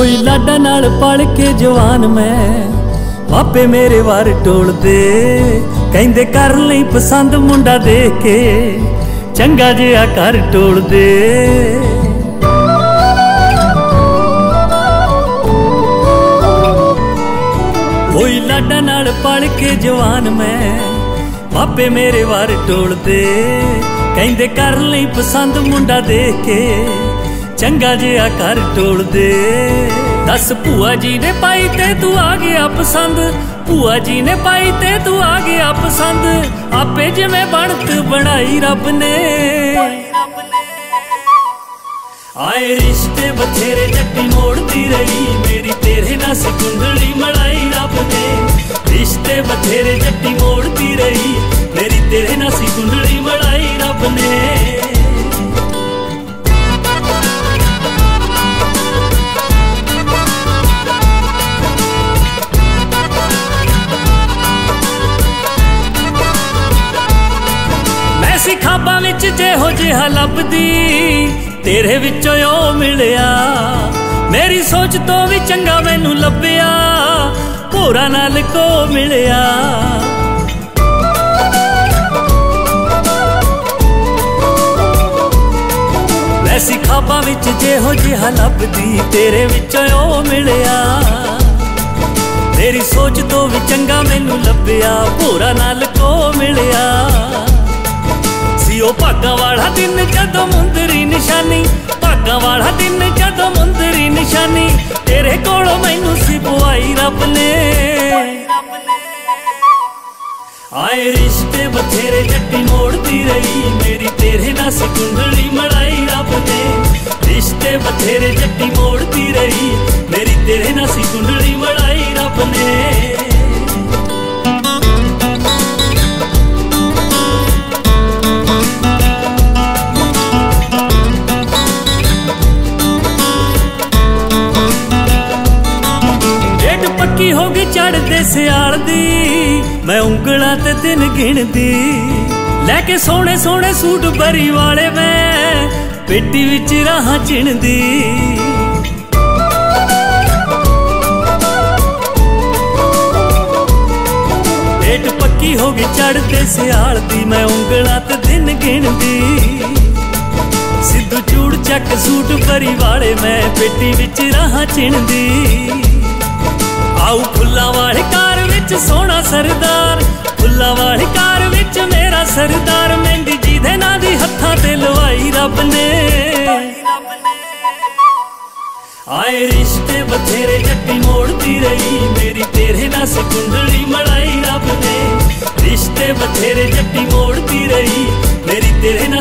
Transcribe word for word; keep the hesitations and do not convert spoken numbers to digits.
होई लाडा नाल पल के जवान मैं मापे मेरे वार टोल दे कहंदे कर लई पसंद मुंडा देख के चंगा जिहा कर टोल दे। होई लाडा नाल पल के जवान मैं मापे मेरे वार टोल दे कहंदे कर लई पसंद मुंडा देख के चंगा जिहा कर टोल दे। दस भूआ जी ने पाई ते तू आ गया पसंद, भूआ जी ने पाई ते तू आ गया पसंद आपे जिवें बनत बनाई रब ने। आए रिश्ते बथेरे जट्टी मोड़ती रही मेरी तेरे नाल कुंडली मलाई रब ने। रिश्ते बथेरे जट्टी मोड़ती रही मेरी तेरे नाल कुंडली मलाई रब ने। मैं खाबां विच जेहो जिहा लभदी तेरे विचों ओ मिलिया मेरी सोच तो भी चंगा मैनू लभ्या होरां नाल को मिलिया। वैसी खाबां विच जेहो जिहा लभदी तेरे विचों ओ मिलिया मेरी सोच तो भी चंगा मैनू लभ्या होरां नाल को मिलिया। ओ भागा वाला दिन जदों मुंदरी निशानी, भागा वाला दिन जदों मुंदरी निशानी तेरे कोलों मैनू सी पुआई रब ने। आए रिश्ते बथेरे जट्टी मोड़ती रही मेरी तेरे नाल कुंडली मलाई रब ने। रिश्ते बथेरे जट्टी मोड़ती रही मेरी तेरे नाल कुंडली मलाई रब ने। पक्की हो गई चढ़दे सियाल दी मैं उंगलां ते दिन गिनदी लैके सोहणे सोहणे सूट बरी वाले मैं पेटी विच राह चिणदी। पेट पक्की हो गई चढ़दे सियाल दी मैं उंगलां ते दिन गिनदी सिद्धू चूड़ चक सूट बरी वाले मैं पेटी विच राह चिणदी। आऊ फुल्लां वाली कार विच सोहना सरदार, फुल्लां वाली कार विच मेरा सरदार मेहंदी जी दे नां दी हत्थां ते लवाई रब ने। आए रिश्ते बथेरे जट्टी मोड़ती रही मेरी तेरे नाल कुंडली मलाई रब ने। रिश्ते बथेरे जट्टी मोड़ती रही मेरी तेरे